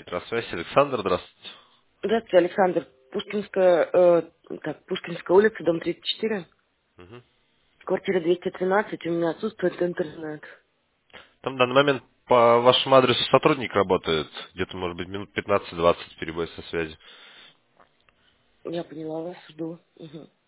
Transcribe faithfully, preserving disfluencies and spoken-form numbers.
Электросвязь. Александр, здравствуйте. Здравствуйте, Александр. Пушкинская, э, так, Пушкинская улица, дом тридцать четыре, Мгм. квартира двести тринадцать, у меня отсутствует интернет. Там в данный момент по вашему адресу сотрудник работает. Где-то, может быть, минут пятнадцать-двадцать перебой со связью. Я поняла вас, жду. Мгм.